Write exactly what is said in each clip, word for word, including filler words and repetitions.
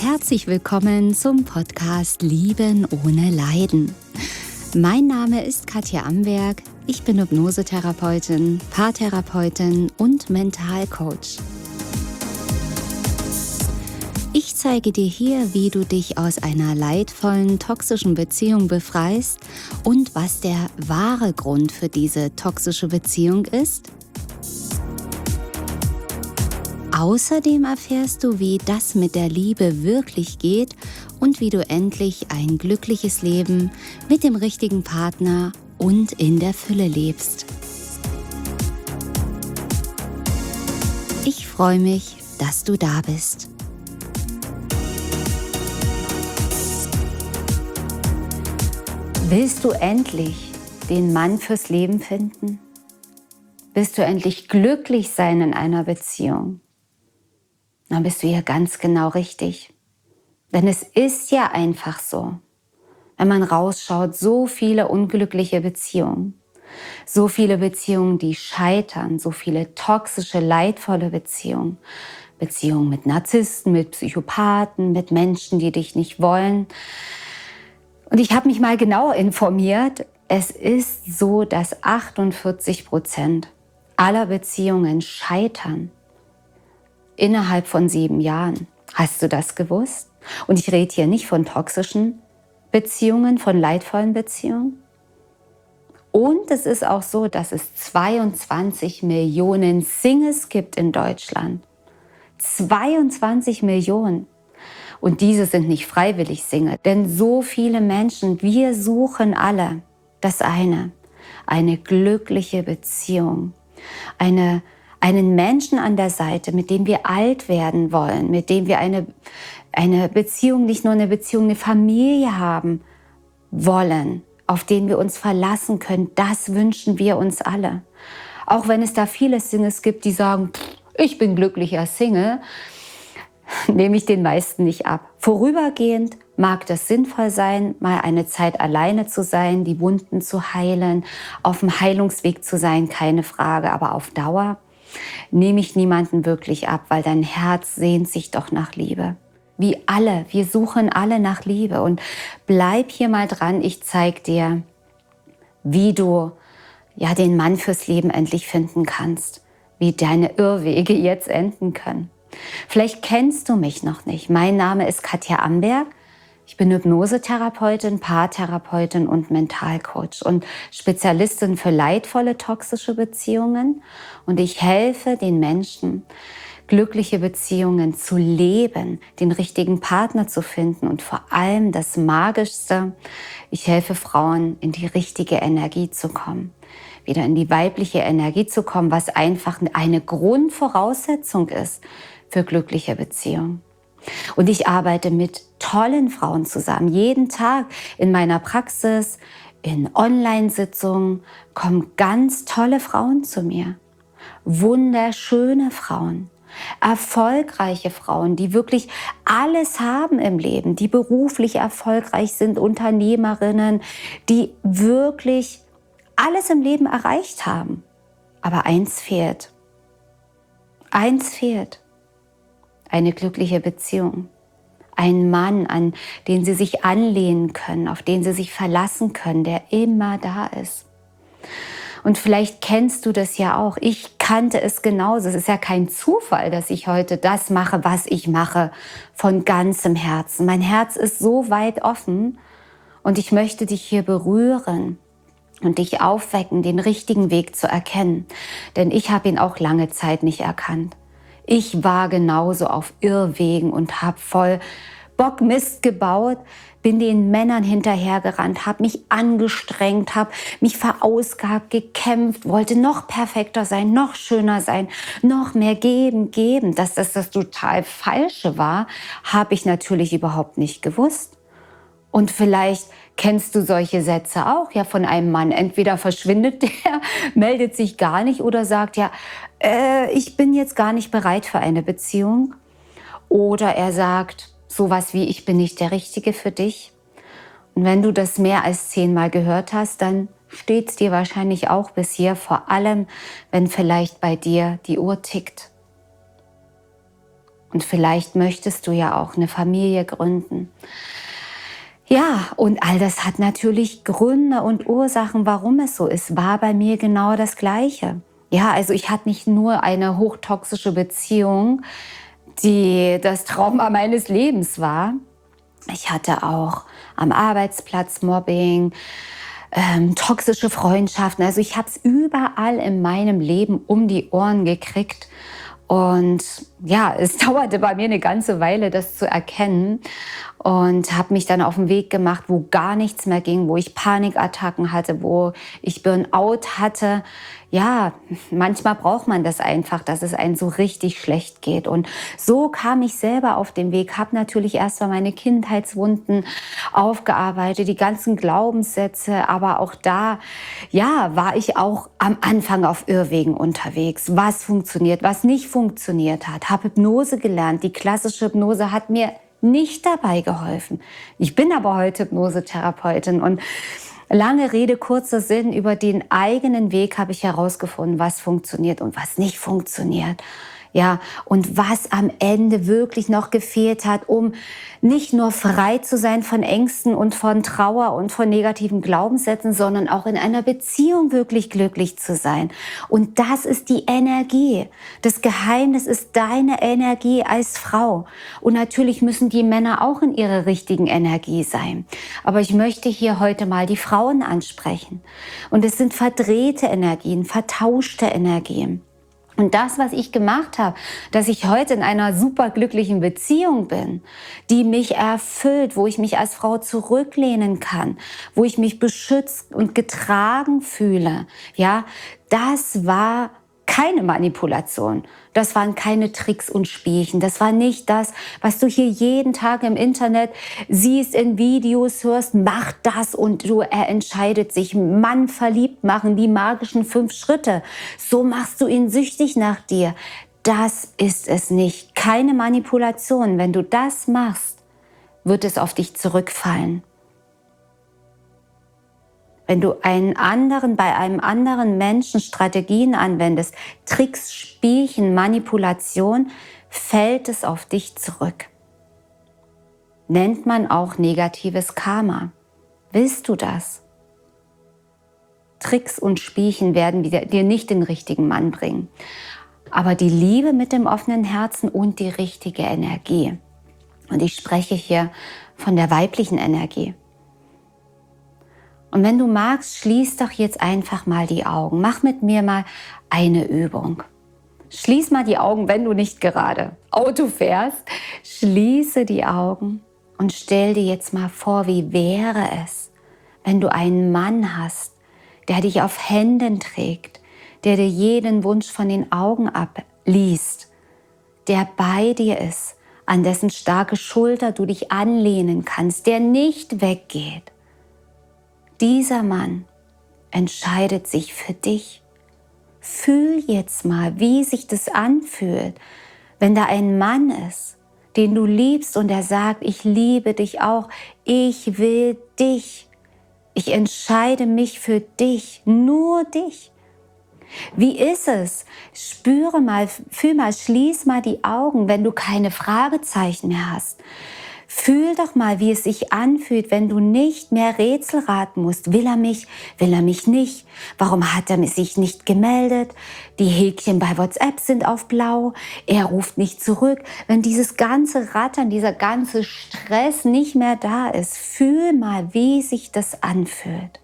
Herzlich willkommen zum Podcast Lieben ohne Leiden. Mein Name ist Katja Amberg, ich bin Hypnosetherapeutin, Paartherapeutin und Mentalcoach. Ich zeige dir hier, wie du dich aus einer leidvollen, toxischen Beziehung befreist und was der wahre Grund für diese toxische Beziehung ist. Außerdem erfährst du, wie das mit der Liebe wirklich geht und wie du endlich ein glückliches Leben mit dem richtigen Partner und in der Fülle lebst. Ich freue mich, dass du da bist. Willst du endlich den Mann fürs Leben finden? Willst du endlich glücklich sein in einer Beziehung? Dann bist du hier ganz genau richtig. Denn es ist ja einfach so, wenn man rausschaut, so viele unglückliche Beziehungen, so viele Beziehungen, die scheitern, so viele toxische, leidvolle Beziehungen, Beziehungen mit Narzissten, mit Psychopathen, mit Menschen, die dich nicht wollen. Und ich habe mich mal genau informiert. Es ist so, dass achtundvierzig Prozent aller Beziehungen scheitern innerhalb von sieben Jahren. Hast du das gewusst? Und ich rede hier nicht von toxischen Beziehungen, von leidvollen Beziehungen. Und es ist auch so, dass es zweiundzwanzig Millionen Singles gibt in Deutschland. zweiundzwanzig Millionen. Und diese sind nicht freiwillig Single. Denn so viele Menschen, wir suchen alle das eine, eine glückliche Beziehung, eine einen Menschen an der Seite, mit dem wir alt werden wollen, mit dem wir eine, eine Beziehung, nicht nur eine Beziehung, eine Familie haben wollen, auf den wir uns verlassen können. Das wünschen wir uns alle. Auch wenn es da viele Singles gibt, die sagen, ich bin glücklicher Single, nehme ich den meisten nicht ab. Vorübergehend mag das sinnvoll sein, mal eine Zeit alleine zu sein, die Wunden zu heilen, auf dem Heilungsweg zu sein, keine Frage, aber auf Dauer nehme ich niemanden wirklich ab, weil dein Herz sehnt sich doch nach Liebe. Wie alle, wir suchen alle nach Liebe. Und bleib hier mal dran, ich zeige dir, wie du ja, den Mann fürs Leben endlich finden kannst, wie deine Irrwege jetzt enden können. Vielleicht kennst du mich noch nicht. Mein Name ist Katja Amberg. Ich bin Hypnosetherapeutin, Paartherapeutin und Mentalcoach und Spezialistin für leidvolle toxische Beziehungen. Und ich helfe den Menschen, glückliche Beziehungen zu leben, den richtigen Partner zu finden und vor allem das Magischste, ich helfe Frauen, in die richtige Energie zu kommen, wieder in die weibliche Energie zu kommen, was einfach eine Grundvoraussetzung ist für glückliche Beziehungen. Und ich arbeite mit tollen Frauen zusammen. Jeden Tag in meiner Praxis, in Online-Sitzungen kommen ganz tolle Frauen zu mir. Wunderschöne Frauen, erfolgreiche Frauen, die wirklich alles haben im Leben, die beruflich erfolgreich sind, Unternehmerinnen, die wirklich alles im Leben erreicht haben. Aber eins fehlt. Eins fehlt. Eine glückliche Beziehung, ein Mann, an den sie sich anlehnen können, auf den sie sich verlassen können, der immer da ist. Und vielleicht kennst du das ja auch. Ich kannte es genauso. Es ist ja kein Zufall, dass ich heute das mache, was ich mache, von ganzem Herzen. Mein Herz ist so weit offen und ich möchte dich hier berühren und dich aufwecken, den richtigen Weg zu erkennen. Denn ich habe ihn auch lange Zeit nicht erkannt. Ich war genauso auf Irrwegen und habe voll Bockmist gebaut, bin den Männern hinterhergerannt, habe mich angestrengt, habe mich verausgabt, gekämpft, wollte noch perfekter sein, noch schöner sein, noch mehr geben, geben. Dass das das total Falsche war, habe ich natürlich überhaupt nicht gewusst. Und vielleicht kennst du solche Sätze auch, ja, von einem Mann. Entweder verschwindet der, meldet sich gar nicht oder sagt, ja, äh, ich bin jetzt gar nicht bereit für eine Beziehung. Oder er sagt sowas wie, ich bin nicht der Richtige für dich. Und wenn du das mehr als zehnmal gehört hast, dann steht es dir wahrscheinlich auch bis hier, vor allem, wenn vielleicht bei dir die Uhr tickt. Und vielleicht möchtest du ja auch eine Familie gründen. Ja, und all das hat natürlich Gründe und Ursachen, warum es so ist. War bei mir genau das Gleiche. Ja, also ich hatte nicht nur eine hochtoxische Beziehung, die das Trauma meines Lebens war. Ich hatte auch am Arbeitsplatz Mobbing, ähm, toxische Freundschaften. Also ich habe es überall in meinem Leben um die Ohren gekriegt. Und ja, es dauerte bei mir eine ganze Weile, das zu erkennen, und habe mich dann auf den Weg gemacht, wo gar nichts mehr ging, wo ich Panikattacken hatte, wo ich Burnout hatte. Ja, manchmal braucht man das einfach, dass es einem so richtig schlecht geht. Und so kam ich selber auf den Weg, habe natürlich erst mal meine Kindheitswunden aufgearbeitet, die ganzen Glaubenssätze, aber auch da, ja, war ich auch am Anfang auf Irrwegen unterwegs. Was funktioniert, was nicht funktioniert hat. Habe Hypnose gelernt. Die klassische Hypnose hat mir nicht dabei geholfen. Ich bin aber heute Hypnosetherapeutin und lange Rede, kurzer Sinn, über den eigenen Weg habe ich herausgefunden, was funktioniert und was nicht funktioniert. Ja, und was am Ende wirklich noch gefehlt hat, um nicht nur frei zu sein von Ängsten und von Trauer und von negativen Glaubenssätzen, sondern auch in einer Beziehung wirklich glücklich zu sein. Und das ist die Energie. Das Geheimnis ist deine Energie als Frau. Und natürlich müssen die Männer auch in ihrer richtigen Energie sein. Aber ich möchte hier heute mal die Frauen ansprechen. Und es sind verdrehte Energien, vertauschte Energien. Und das, was ich gemacht habe, dass ich heute in einer superglücklichen Beziehung bin, die mich erfüllt, wo ich mich als Frau zurücklehnen kann, wo ich mich beschützt und getragen fühle, ja, das war keine Manipulation. Das waren keine Tricks und Spielchen. Das war nicht das, was du hier jeden Tag im Internet siehst, in Videos hörst. Mach das und du, er entscheidet sich. Mann verliebt machen, die magischen fünf Schritte. So machst du ihn süchtig nach dir. Das ist es nicht. Keine Manipulation. Wenn du das machst, wird es auf dich zurückfallen. Wenn du einen anderen, bei einem anderen Menschen Strategien anwendest, Tricks, Spielchen, Manipulation, fällt es auf dich zurück. Nennt man auch negatives Karma. Willst du das? Tricks und Spielchen werden dir nicht den richtigen Mann bringen. Aber die Liebe mit dem offenen Herzen und die richtige Energie. Und ich spreche hier von der weiblichen Energie. Und wenn du magst, schließ doch jetzt einfach mal die Augen. Mach mit mir mal eine Übung. Schließ mal die Augen, wenn du nicht gerade Auto fährst. Schließe die Augen und stell dir jetzt mal vor, wie wäre es, wenn du einen Mann hast, der dich auf Händen trägt, der dir jeden Wunsch von den Augen abliest, der bei dir ist, an dessen starke Schulter du dich anlehnen kannst, der nicht weggeht. Dieser Mann entscheidet sich für dich. Fühl jetzt mal, wie sich das anfühlt, wenn da ein Mann ist, den du liebst und er sagt, ich liebe dich auch, ich will dich, ich entscheide mich für dich, nur dich. Wie ist es? Spüre mal, fühl mal, schließ mal die Augen, wenn du keine Fragezeichen mehr hast. Fühl doch mal, wie es sich anfühlt, wenn du nicht mehr Rätsel raten musst. Will er mich? Will er mich nicht? Warum hat er sich nicht gemeldet? Die Häkchen bei WhatsApp sind auf blau. Er ruft nicht zurück. Wenn dieses ganze Rattern, dieser ganze Stress nicht mehr da ist, fühl mal, wie sich das anfühlt.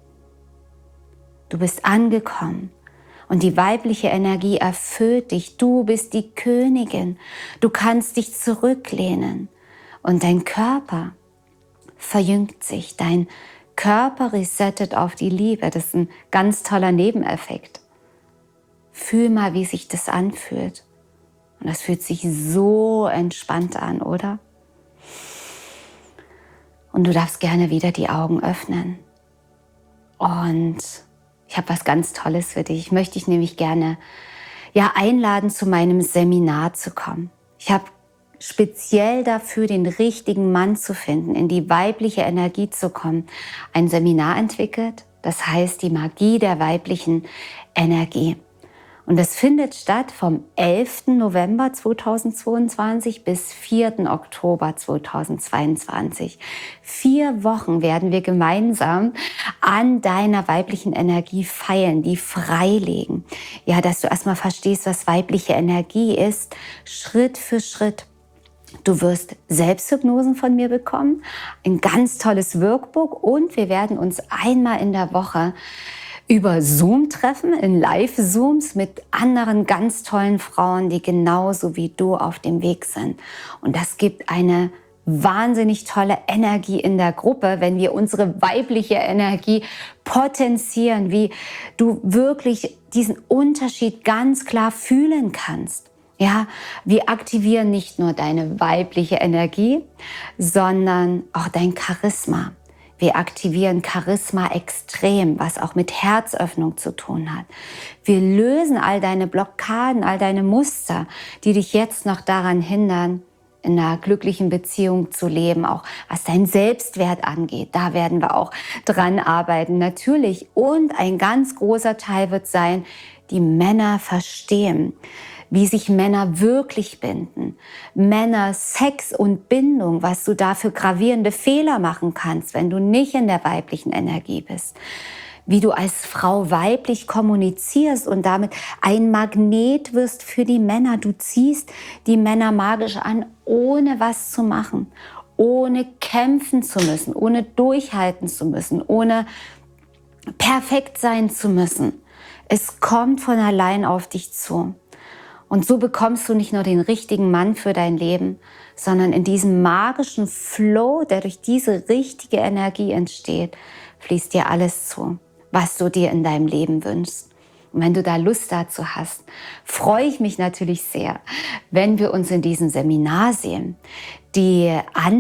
Du bist angekommen. Und die weibliche Energie erfüllt dich. Du bist die Königin. Du kannst dich zurücklehnen. Und dein Körper verjüngt sich, dein Körper resettet auf die Liebe. Das ist ein ganz toller Nebeneffekt. Fühl mal, wie sich das anfühlt. Und das fühlt sich so entspannt an, oder? Und du darfst gerne wieder die Augen öffnen. Und ich habe was ganz Tolles für dich. Ich möchte dich nämlich gerne ja, einladen, zu meinem Seminar zu kommen. Ich habe speziell dafür, den richtigen Mann zu finden, in die weibliche Energie zu kommen, ein Seminar entwickelt. Das heißt, die Magie der weiblichen Energie. Und das findet statt vom elften November zweitausendzweiundzwanzig bis vierten Oktober zweitausendzweiundzwanzig. Vier Wochen werden wir gemeinsam an deiner weiblichen Energie feilen, die freilegen. Ja, dass du erstmal verstehst, was weibliche Energie ist, Schritt für Schritt. Du wirst Selbsthypnosen von mir bekommen, ein ganz tolles Workbook und wir werden uns einmal in der Woche über Zoom treffen, in Live-Zooms mit anderen ganz tollen Frauen, die genauso wie du auf dem Weg sind. Und das gibt eine wahnsinnig tolle Energie in der Gruppe, wenn wir unsere weibliche Energie potenzieren, wie du wirklich diesen Unterschied ganz klar fühlen kannst. Ja, wir aktivieren nicht nur deine weibliche Energie, sondern auch dein Charisma. Wir aktivieren Charisma extrem, was auch mit Herzöffnung zu tun hat. Wir lösen all deine Blockaden, all deine Muster, die dich jetzt noch daran hindern, in einer glücklichen Beziehung zu leben, auch was dein Selbstwert angeht. Da werden wir auch dran arbeiten, natürlich. Und ein ganz großer Teil wird sein, die Männer verstehen, wie sich Männer wirklich binden. Männer, Sex und Bindung, was du da für gravierende Fehler machen kannst, wenn du nicht in der weiblichen Energie bist. Wie du als Frau weiblich kommunizierst und damit ein Magnet wirst für die Männer. Du ziehst die Männer magisch an, ohne was zu machen, ohne kämpfen zu müssen, ohne durchhalten zu müssen, ohne perfekt sein zu müssen. Es kommt von allein auf dich zu. Und so bekommst du nicht nur den richtigen Mann für dein Leben, sondern in diesem magischen Flow, der durch diese richtige Energie entsteht, fließt dir alles zu, was du dir in deinem Leben wünschst. Und wenn du da Lust dazu hast, freue ich mich natürlich sehr, wenn wir uns in diesem Seminar sehen. Die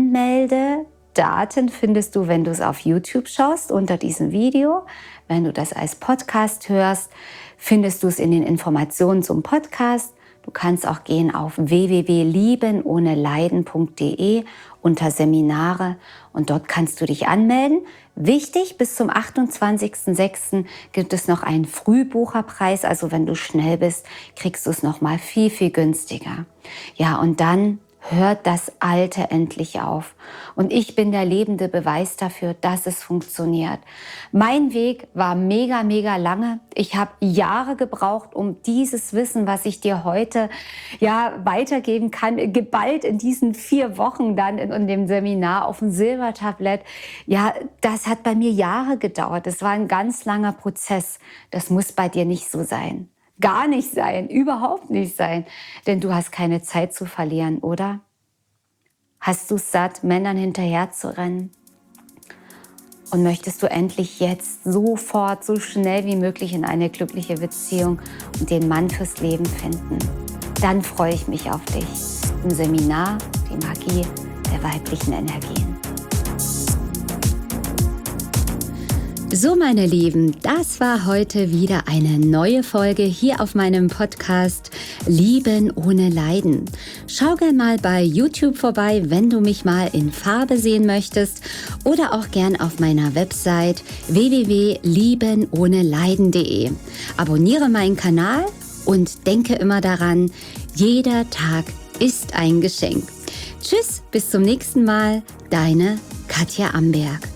Anmeldedaten findest du, wenn du es auf YouTube schaust, unter diesem Video. Wenn du das als Podcast hörst, findest du es in den Informationen zum Podcast. Du kannst auch gehen auf w w w punkt lieben ohne leiden punkt d e unter Seminare und dort kannst du dich anmelden. Wichtig, bis zum achtundzwanzigsten sechsten gibt es noch einen Frühbucherpreis, also wenn du schnell bist, kriegst du es noch mal viel, viel günstiger. Ja, und dann hört das Alte endlich auf. Und ich bin der lebende Beweis dafür, dass es funktioniert. Mein Weg war mega, mega lange. Ich habe Jahre gebraucht, um dieses Wissen, was ich dir heute ja weitergeben kann, geballt in diesen vier Wochen dann in, in dem Seminar auf dem Silbertablett. Ja, das hat bei mir Jahre gedauert. Das war ein ganz langer Prozess. Das muss bei dir nicht so sein. Gar nicht sein, überhaupt nicht sein. Denn du hast keine Zeit zu verlieren, oder? Hast du es satt, Männern hinterher zu rennen? Und möchtest du endlich jetzt sofort, so schnell wie möglich in eine glückliche Beziehung und den Mann fürs Leben finden? Dann freue ich mich auf dich im Seminar Die Magie der weiblichen Energien. So, meine Lieben, das war heute wieder eine neue Folge hier auf meinem Podcast Lieben ohne Leiden. Schau gern mal bei YouTube vorbei, wenn du mich mal in Farbe sehen möchtest oder auch gern auf meiner Website w w w punkt lieben ohne leiden punkt d e. Abonniere meinen Kanal und denke immer daran, jeder Tag ist ein Geschenk. Tschüss, bis zum nächsten Mal, deine Katja Amberg.